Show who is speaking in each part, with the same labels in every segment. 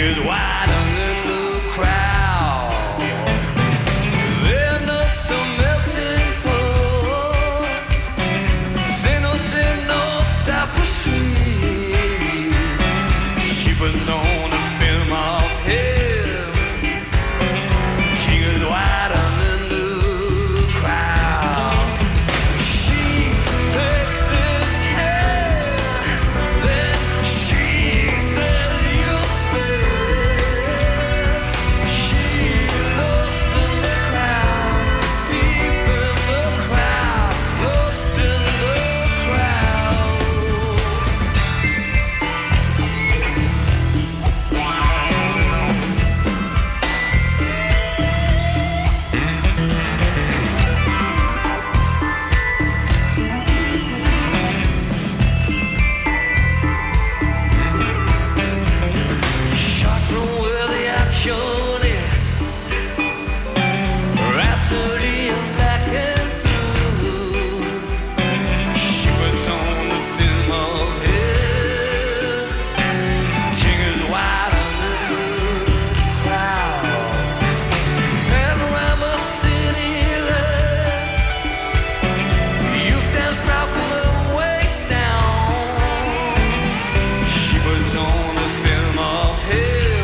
Speaker 1: is widening the crowd. They're not so melting pot. Say no tapestry. She puts on a film of him. King is widening the crowd. She takes his hand, then she says you'll stay. She lost in the crowd, deep in the crowd, lost in the crowd. Shot from where the action is. Rhapsody in black and blue. She puts on the film of him. King is wide under the crowd. Panorama City there. Youth dance proud from the waist down. She puts on the film of him.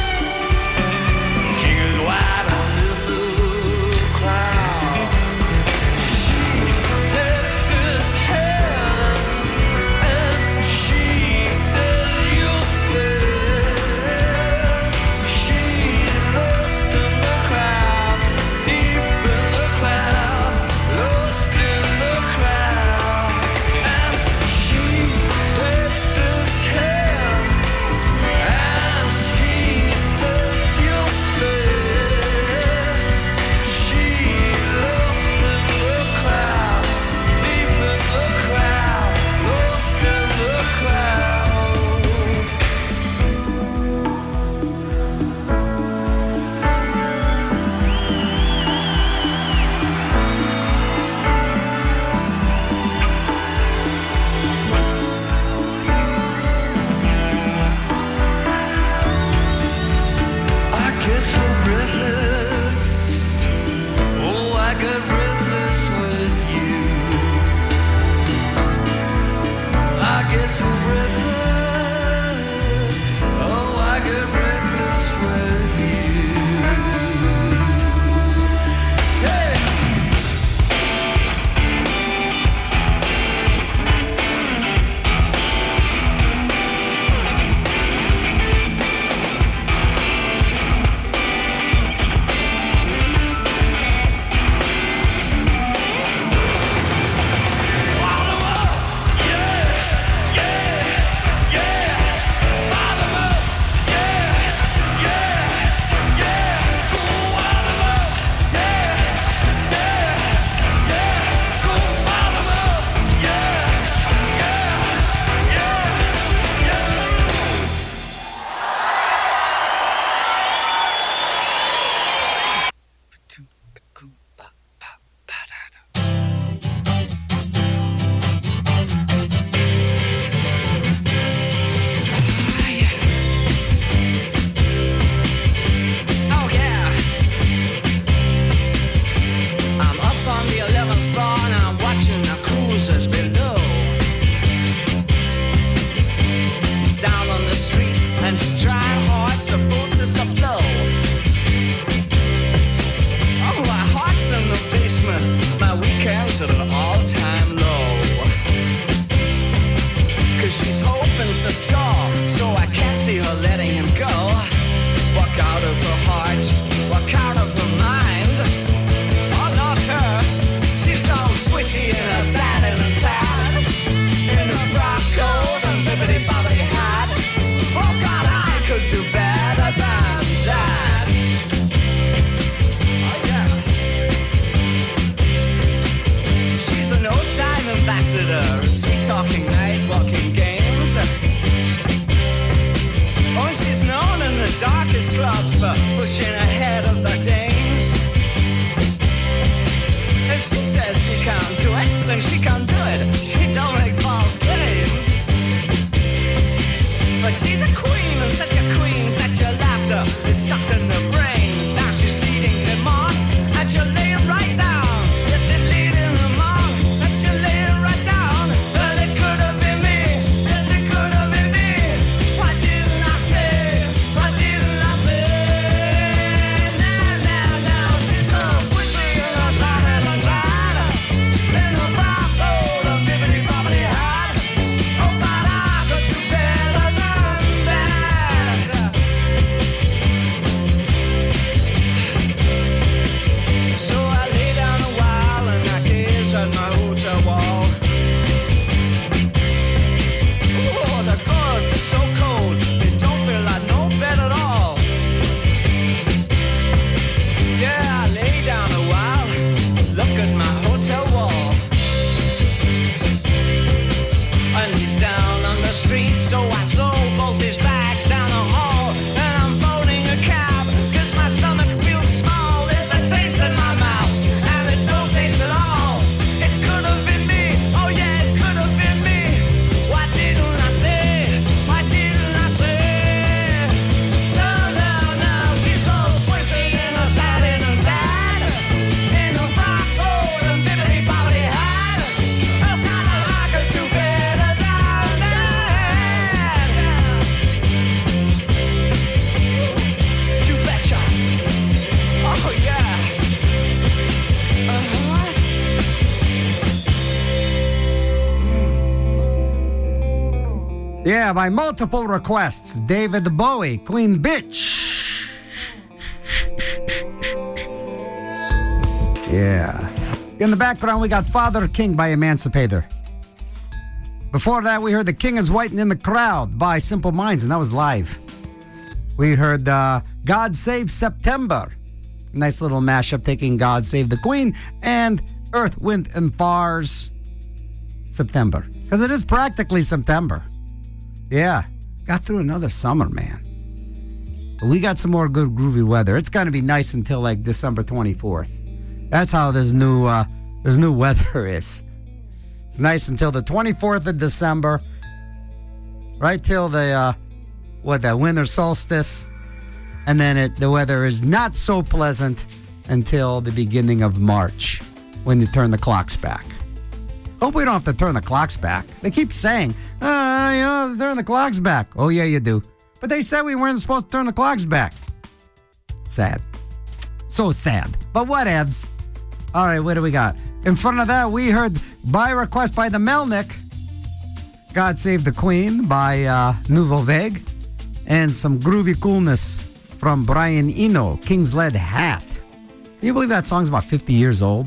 Speaker 1: King is wide under the crowd. She takes his hand and she says you'll stay. She lost in the crowd, deep in the crowd, lost in the crowd. And she takes his hand and she says you'll stay. She lost in the crowd, deep in the crowd, lost in the crowd. I get so breathless. Oh, I get breathless with you. I get so breathless. Oh, I get breathless with you. Hey! Oh yeah. I'm up on the 11th floor and I'm watching the cruisers below. It's down on the street and it's trying hard to boost the flow. Oh, my heart's in the basement, my weekends at an all-time low. 'Cause she's hoping to score, so I can't see her letting him go. Walk out of her heart, walk out of her mind. Oh, not her, she's so swishy in her satin and tan. In her frock coat and bibbidi-bobbidi hat. Oh God, I could do better than that. Oh yeah. She's an old-time ambassador, sweet-talking, night-walking games. Oh, she's known in the darkest clubs for pushing ahead of the dames. If she says she can't do it, then she can't do it. She don't make false claims. But she's a queen, and such a queen, such a
Speaker 2: Yeah, by multiple requests, David Bowie, Queen Bitch. Yeah. In the background, we got Father King by Emancipator. Before that, we heard The King is White and in the Crowd by Simple Minds, and that was live. We heard God Save September. Nice little mashup taking God Save the Queen and Earth, Wind, and Fire's September. Because it is practically September. Yeah. Got through another summer, man. But we got some more good groovy weather. It's going to be nice until like December 24th. That's how this new weather is. It's nice until the 24th of December. Right till the winter solstice. And then the weather is not so pleasant until the beginning of March when you turn the clocks back. Hope we don't have to turn the clocks back. They keep saying, turn the clocks back. Oh, yeah, you do. But they said we weren't supposed to turn the clocks back. Sad. So sad. But whatevs. All right, what do we got? In front of that, we heard by request by the Melnick, God Save the Queen by Nouveau Vague, and some groovy coolness from Brian Eno, King's Lead Hat. Can you believe that song's about 50 years old?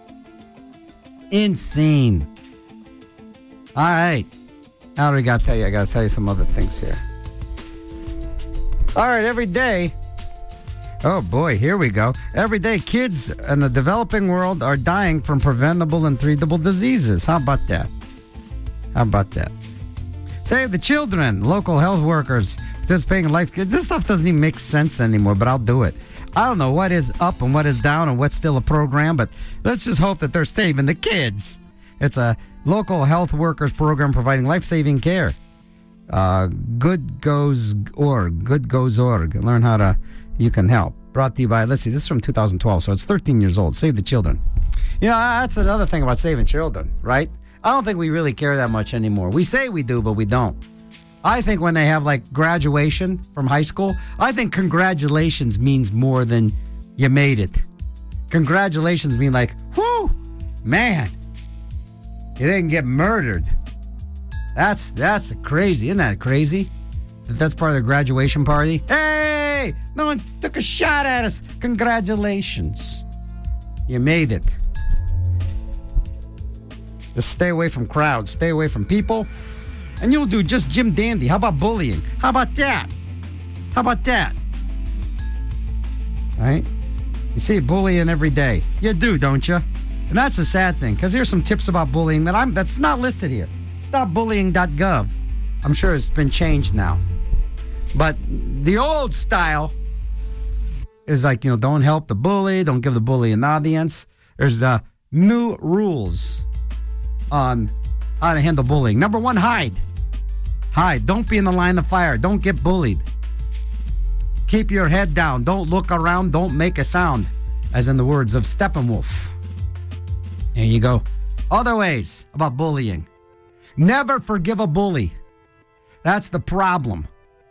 Speaker 2: Insane. All right. Now what do we got to tell you? I got to tell you some other things here. All right, every day. Oh, boy, here we go. Every day, kids in the developing world are dying from preventable and treatable diseases. How about that? How about that? Save the children. Local health workers participating in life. This stuff doesn't even make sense anymore, but I'll do it. I don't know what is up and what is down and what's still a program, but let's just hope that they're saving the kids. It's a local health workers program providing life-saving care. Goodgoes.org. Learn how you can help. Brought to you by, let's see, this is from 2012, so it's 13 years old. Save the children. You know, that's another thing about saving children, right? I don't think we really care that much anymore. We say we do, but we don't. I think when they have, like, graduation from high school, I think congratulations means more than you made it. Congratulations mean like, whoo, man, you didn't get murdered. That's crazy. Isn't that crazy? That's part of the graduation party. Hey, no one took a shot at us. Congratulations. You made it. Just stay away from crowds. Stay away from people. And you'll do just Jim Dandy. How about bullying? How about that? How about that? All right? You see bullying every day. You do, don't you? And that's the sad thing, because here's some tips about bullying that's not listed here. Stopbullying.gov. I'm sure it's been changed now. But the old style is like, don't help the bully, don't give the bully an audience. There's the new rules on how to handle bullying. Number 1, hide. Hide. Don't be in the line of fire. Don't get bullied. Keep your head down. Don't look around. Don't make a sound. As in the words of Steppenwolf. There you go. Other ways about bullying. Never forgive a bully. That's the problem.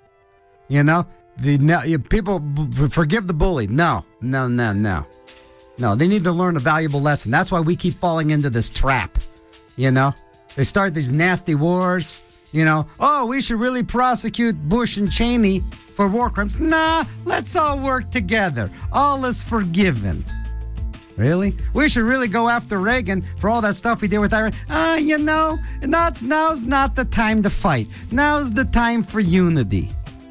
Speaker 2: People forgive the bully. No. No, they need to learn a valuable lesson. That's why we keep falling into this trap. They start these nasty wars. We should really prosecute Bush and Cheney for war crimes. Nah, let's all work together. All is forgiven. Really? We should really go after Reagan for all that stuff he did with Iran. Now's not the time to fight. Now's the time for unity.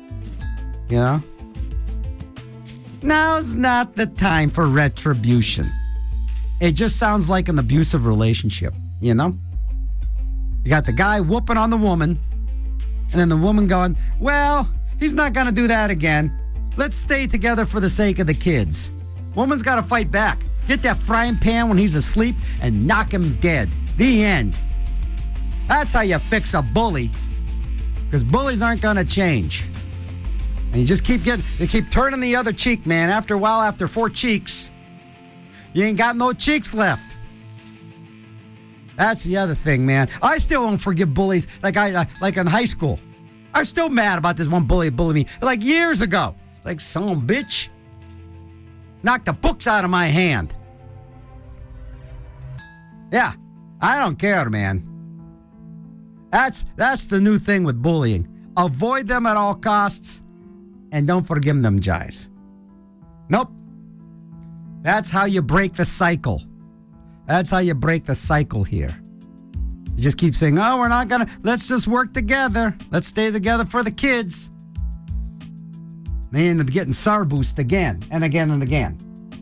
Speaker 2: Now's not the time for retribution. It just sounds like an abusive relationship, You got the guy whooping on the woman, and then the woman going, well, he's not going to do that again. Let's stay together for the sake of the kids. Woman's got to fight back. Get that frying pan when he's asleep and knock him dead. The end. That's how you fix a bully. Because bullies aren't going to change. And you just keep turning the other cheek, man. After a while, after 4 cheeks, you ain't got no cheeks left. That's the other thing, man. I still don't forgive bullies like in high school. I'm still mad about this one bully bullied me like years ago. Like, son of a bitch. Knocked the books out of my hand. Yeah, I don't care, man. That's the new thing with bullying. Avoid them at all costs and don't forgive them, guys. Nope. That's how you break the cycle. That's how you break the cycle here. You just keep saying, oh, we're not going to, let's just work together. Let's stay together for the kids. They end up getting sarboosed again and again and again.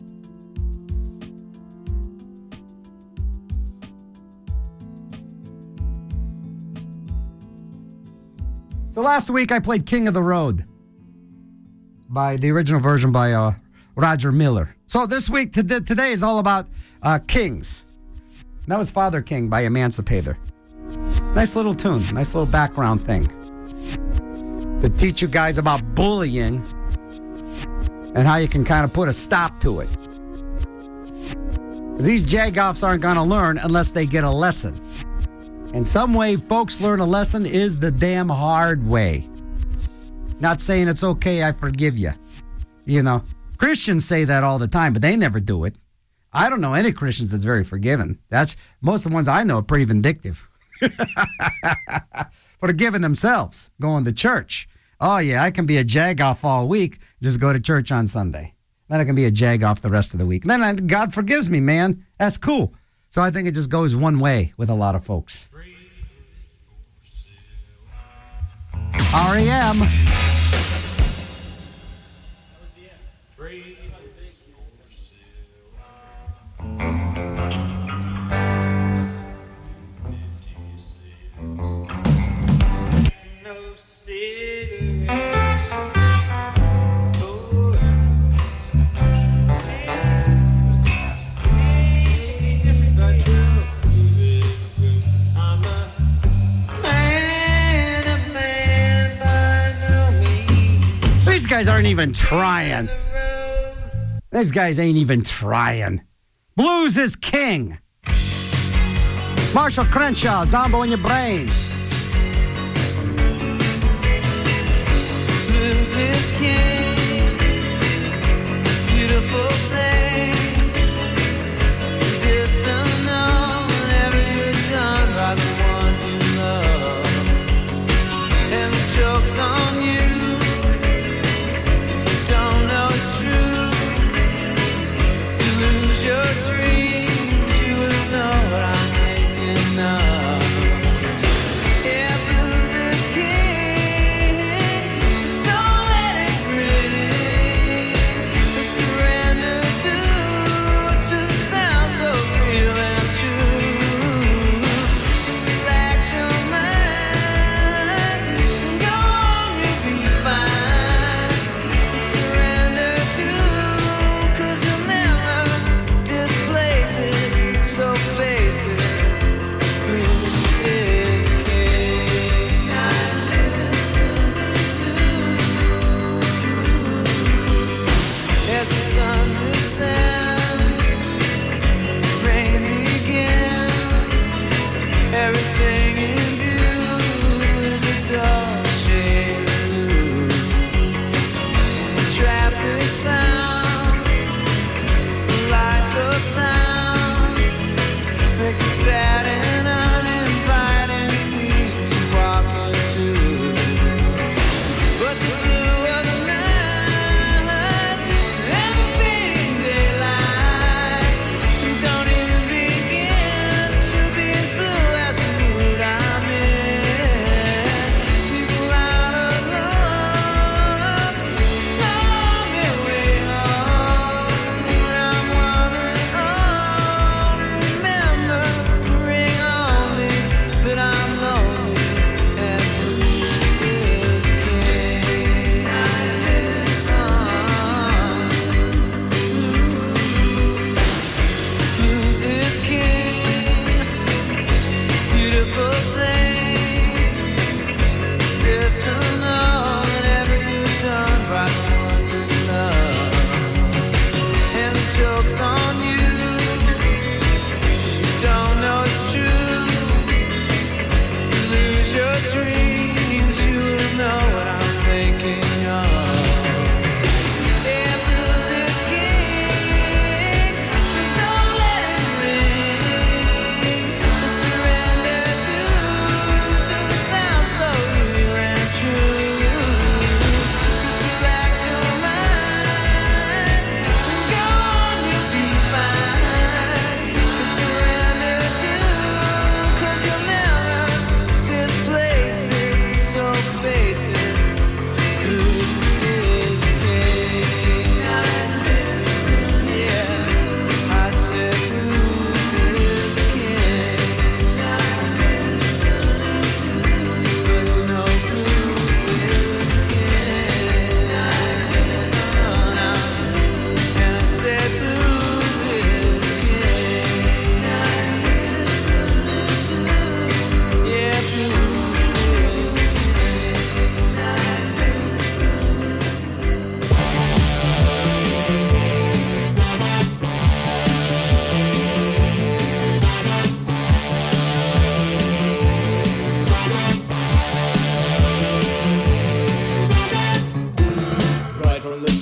Speaker 2: So last week I played King of the Road by the original version by Roger Miller. So this week, today is all about kings. And that was Father King by Emancipator. Nice little tune, nice little background thing to teach you guys about bullying and how you can kind of put a stop to it. Because these jagoffs aren't going to learn unless they get a lesson. And some way folks learn a lesson is the damn hard way. Not saying it's okay, I forgive you. You know, Christians say that all the time, but they never do it. I don't know any Christians that's very forgiving. Most of the ones I know are pretty vindictive. Forgiving themselves, going to church. Oh yeah, I can be a jagoff all week, just go to church on Sunday. Then I can be a jagoff the rest of the week. Then God forgives me, man. That's cool. So I think it just goes one way with a lot of folks. R.E.M. These guys aren't even trying. These guys ain't even trying. Blues is king. Marshall Crenshaw, Zombo in your brain.
Speaker 1: Blues is king. Beautiful thing. Just to know whenever you're done by the one you love. And the joke's on you. Don't know it's true. You lose your dreams, you will know what I'm thinking of. Yeah, blues is king, so let it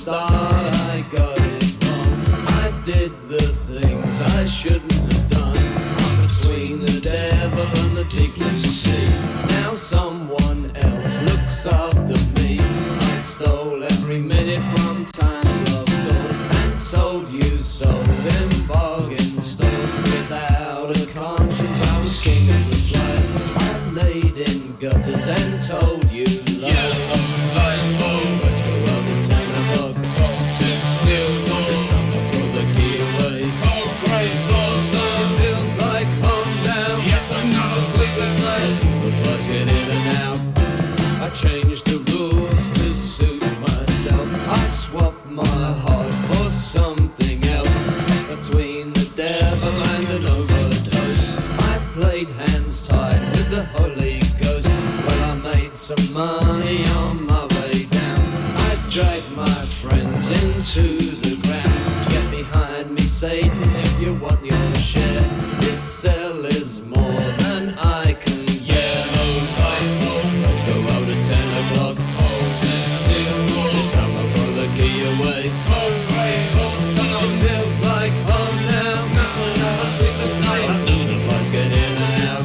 Speaker 3: start I got it wrong. I did the things I shouldn't have done. I'm between the devil and the deep blue sea. Now someone else looks after me. I stole every minute from time's love doors and sold you souls in bargain stores. Without a conscience I was king of the flies. I laid in gutters and told you lies. Let's go out at 10 o'clock. This time I'll throw the key away. It feels like home now. Yet another sleepless night. The flights get in and out. I changed the rules to suit myself. I swapped my heart for something else. Between the devil and an overdose, I played hands tied with the Holy Ghost. Well, I made some money on my way down. I dragged my friends into the ground. Get behind me, Satan, if you want your share. This cell is more than I can bear. Let's go out at 10 o'clock. This time I'll throw the key away. It feels like home now. Another sleepless night. I do the flights get in and out.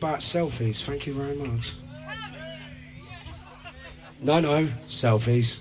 Speaker 4: about selfies. Thank you very much. No, selfies.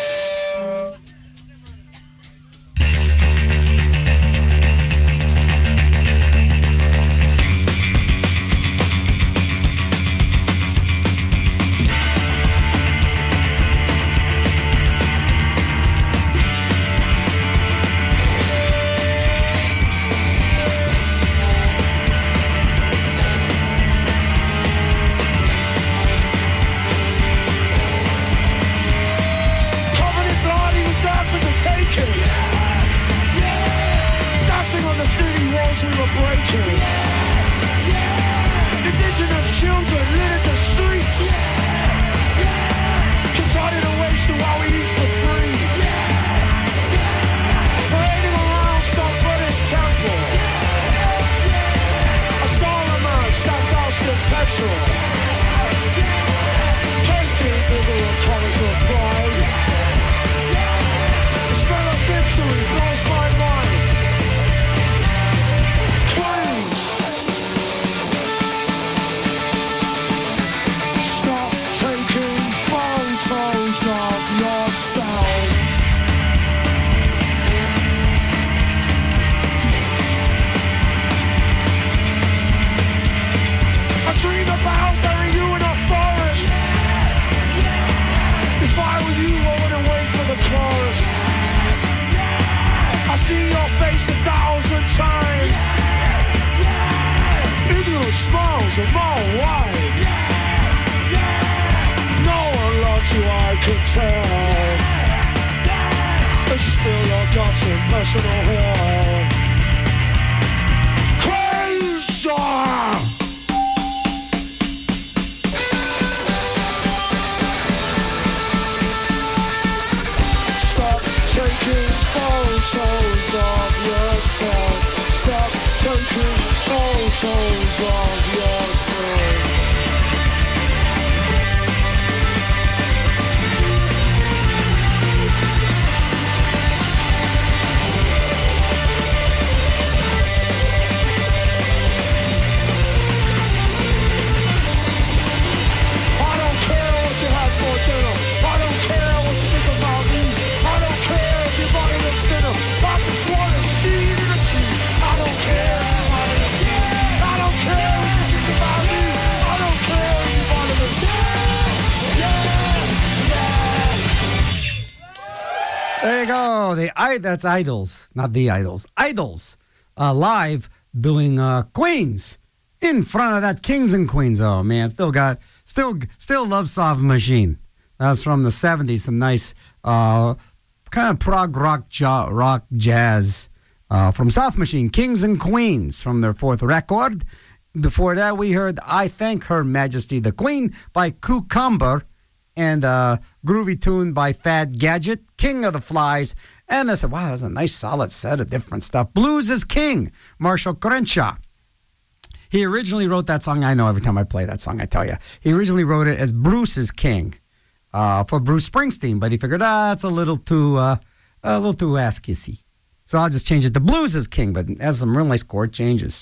Speaker 2: There you go. That's Idols, not the Idols. Idols live doing Queens in front of that Kings and Queens. Oh man, still love Soft Machine. That was from the 70s. Some nice kind of prog rock jazz from Soft Machine. Kings and Queens from their fourth record. Before that, we heard I Thank Her Majesty the Queen by Cucumber, and a groovy tune by Fad Gadget, King of the Flies. And I said, wow, that's a nice solid set of different stuff. Blues is King, Marshall Crenshaw. He originally wrote that song. I know every time I play that song, I tell you. He originally wrote it as Bruce is King for Bruce Springsteen, but he figured, it's a little too ass-kissy. So I'll just change it to Blues is King, but it has some real nice chord changes.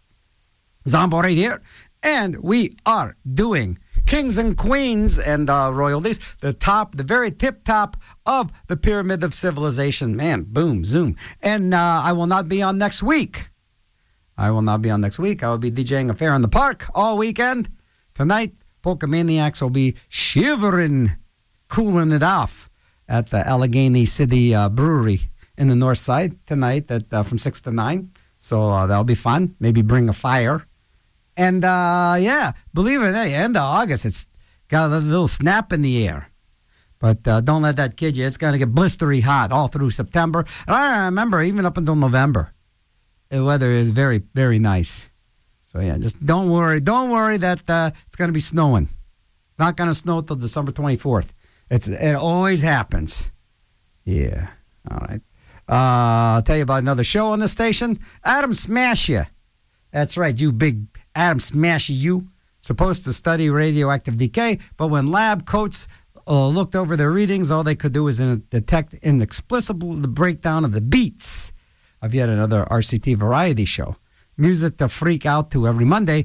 Speaker 2: Zombo right here, and we are doing Kings and Queens and royalties, the very tip top of the pyramid of civilization. Man, boom, zoom. And I will not be on next week. I will be DJing a fair in the park all weekend. Tonight, Polka Maniacs will be shivering, cooling it off at the Allegheny City Brewery in the north side tonight from 6 to 9. So that'll be fun. Maybe bring a fire. And, believe it or not, end of August, it's got a little snap in the air. But don't let that kid you. It's going to get blistery hot all through September. And I remember even up until November, the weather is very, very nice. So, yeah, just don't worry. Don't worry that it's going to be snowing. Not going to snow till December 24th. It always happens. Yeah. All right. I'll tell you about another show on the station. Adam Smash Ya. That's right, you big Adam Smash You. Supposed to study radioactive decay, but when lab coats looked over their readings, all they could do was detect inexplicable the breakdown of the beats of yet another RCT variety show. Music to freak out to every Monday,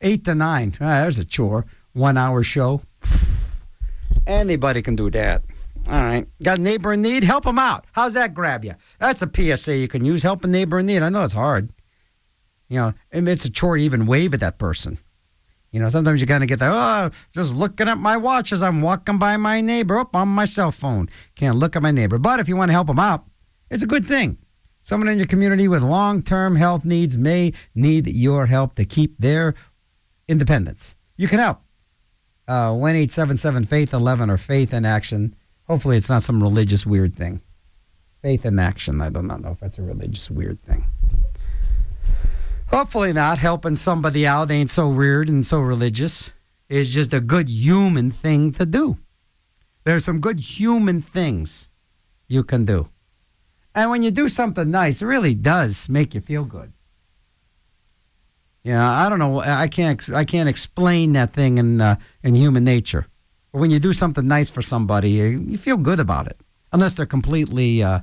Speaker 2: 8 to 9. There's a chore. 1 hour show. Anybody can do that. All right. Got a neighbor in need? Help them out. How's that grab you? That's a PSA you can use. Help a neighbor in need. I know it's hard. You know, it's a chore to even wave at that person. You know, sometimes you kind of get that, just looking at my watch as I'm walking by my neighbor up on my cell phone. Can't look at my neighbor. But if you want to help them out, it's a good thing. Someone in your community with long-term health needs may need your help to keep their independence. You can help. 1-877-FAITH-11 or Faith in Action. Hopefully it's not some religious weird thing. Faith in Action. I do not know if that's a religious weird thing. Hopefully not. Helping somebody out ain't so weird and so religious. It's just a good human thing to do. There's some good human things you can do. And when you do something nice, it really does make you feel good. Yeah, I don't know. I can't explain that thing in human nature. But when you do something nice for somebody, you feel good about it. Unless they're completely, what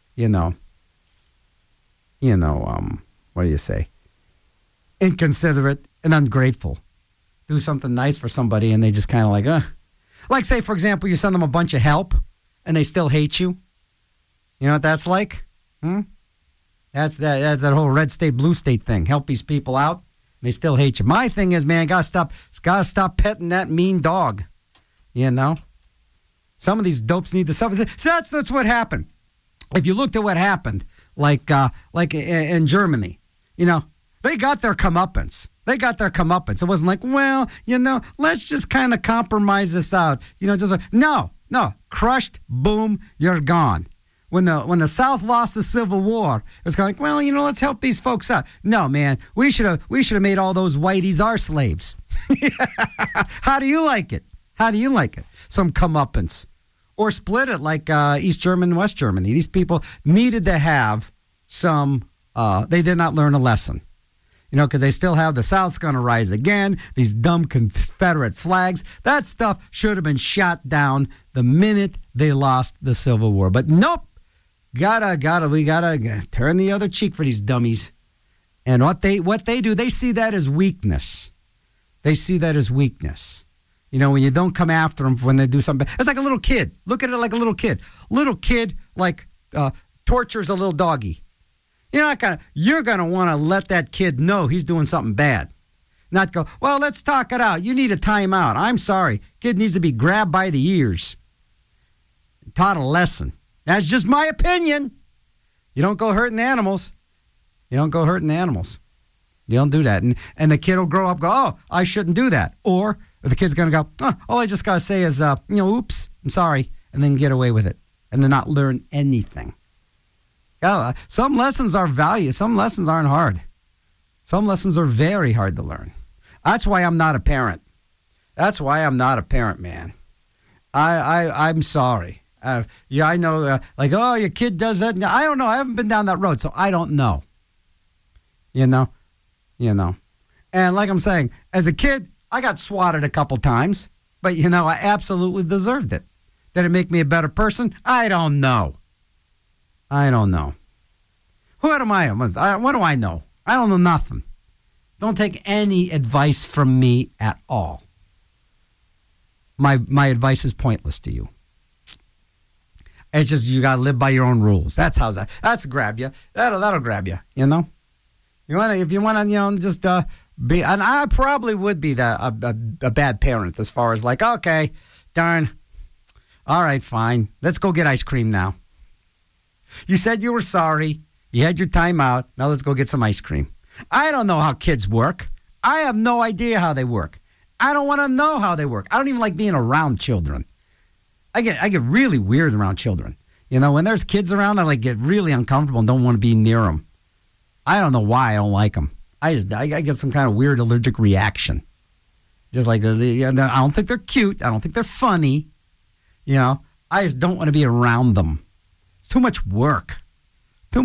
Speaker 2: do you say? Inconsiderate and ungrateful. Do something nice for somebody and they just kind of like, Like, say, for example, you send them a bunch of help and they still hate you. You know what that's like? That's that whole red state, blue state thing. Help these people out, and they still hate you. My thing is, man, gotta stop petting that mean dog. You know? Some of these dopes need to suffer. That's what happened. If you looked at what happened, like in Germany, you know, they got their comeuppance. It wasn't like, well, you know, let's just kind of compromise this out. You know, just no, crushed, boom, you're gone. When the South lost the Civil War, it's kind of like, well, you know, let's help these folks out. No, man, we should have made all those whiteys our slaves. How do you like it? Some comeuppance. Or split it like East Germany and West Germany. These people needed to have some, they did not learn a lesson. You know, because they still have the South's going to rise again, these dumb Confederate flags. That stuff should have been shot down the minute they lost the Civil War. But nope. We gotta turn the other cheek for these dummies. And what they do, they see that as weakness. You know, when you don't come after them when they do something. It's like a little kid. Look at it like a little kid. Little kid, tortures a little doggy. You're going to want to let that kid know he's doing something bad. Not go, well, let's talk it out. You need a timeout. I'm sorry. Kid needs to be grabbed by the ears. Taught a lesson. That's just my opinion. You don't go hurting animals. You don't do that. And the kid will grow up, go, oh, I shouldn't do that. Or the kid's going to go, all I just got to say is, oops, I'm sorry, and then get away with it. And then not learn anything. Some lessons are valued. Some lessons aren't hard. Some lessons are very hard to learn. That's why I'm not a parent. Man. I'm sorry. I know, your kid does that. I don't know. I haven't been down that road, so I don't know. You know. And like I'm saying, as a kid, I got swatted a couple times, but, I absolutely deserved it. Did it make me a better person? I don't know. Who am I? What do I know? I don't know nothing. Don't take any advice from me at all. My advice is pointless to you. It's just you got to live by your own rules. That's grab you. That'll grab you, If you want to, just be, and I probably would be a bad parent as far as like, okay, darn, all right, fine. Let's go get ice cream now. You said you were sorry. You had your time out. Now let's go get some ice cream. I don't know how kids work. I have no idea how they work. I don't want to know how they work. I don't even like being around children. I get really weird around children. When there's kids around, I get really uncomfortable and don't want to be near them. I don't know why I don't like them. I get some kind of weird allergic reaction. Just like, I don't think they're cute. I don't think they're funny. I just don't want to be around them. It's too much work. I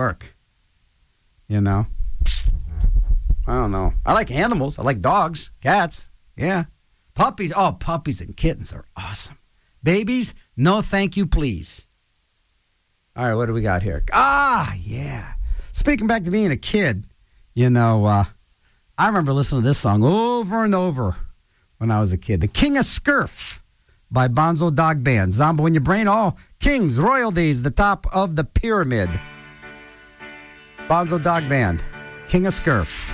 Speaker 2: don't know. I like animals. I like dogs, cats. Yeah. Puppies. Oh, puppies and kittens are awesome. Babies, no thank you, please. All right, what do we got here? Yeah. Speaking back to being a kid, I remember listening to this song over and over when I was a kid. The King of Scurf by Bonzo Dog Band. Zombo in your brain, all kings, royalties, the top of the pyramid. Bonzo Dog Band, King of Scurf.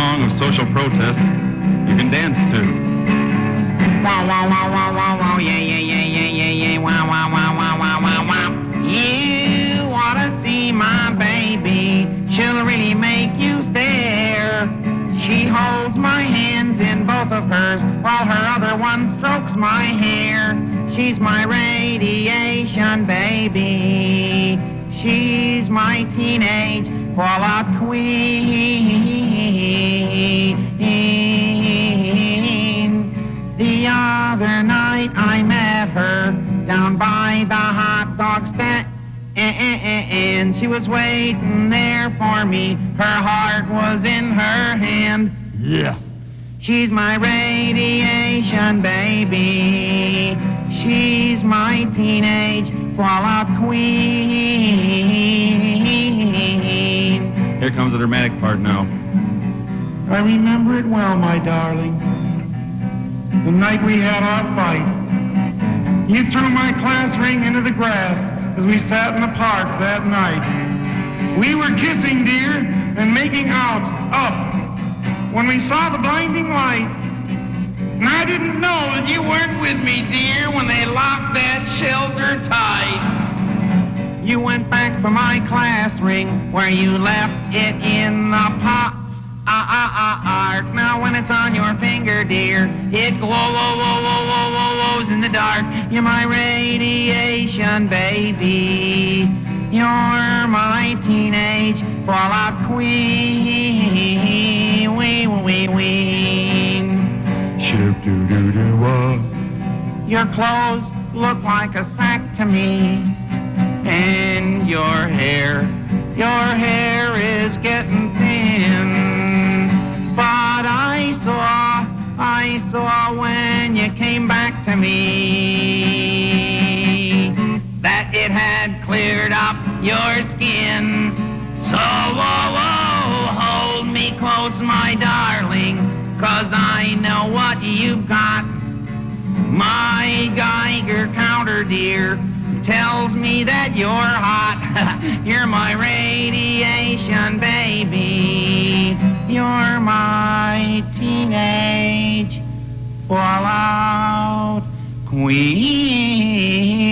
Speaker 5: song of social protest you can dance to.
Speaker 6: Wow, wow, wow, wow, wow, wow, yeah, yeah, yeah, yeah, yeah, yeah, wow, wow, wow, wow, wow, wow, wow. You wanna see my baby, she'll really make you stare. She holds my hands in both of hers, while her other one strokes my hair. She's my radiation baby, she's my teenage koala queen. The other night I met her down by the hot dog stand, and she was waiting there for me. Her heart was in her hand. Yeah. She's my radiation baby. She's my teenage koala queen.
Speaker 5: Here comes the dramatic part now.
Speaker 7: I remember it well, my darling. The night we had our fight. You threw my class ring into the grass as we sat in the park that night. We were kissing, dear, and making out up when we saw the blinding light. And I didn't know that you weren't with me, dear, when they locked that shelter tight.
Speaker 6: You went back for my class ring where you left it in the pot. Now when it's on your finger, dear, it glows in the dark. You're my radiation baby. You're my teenage koala queen.
Speaker 7: Shoo-doo-doo-doo-wah.
Speaker 6: Your clothes look like a sack to me, and your hair is getting thin. But I saw when you came back to me that it had cleared up your skin. So, hold me close, my darling, 'cause I know what you've got. My Geiger counter, dear, tells me that you're hot. You're my radiation baby. You're my teenage fallout queen.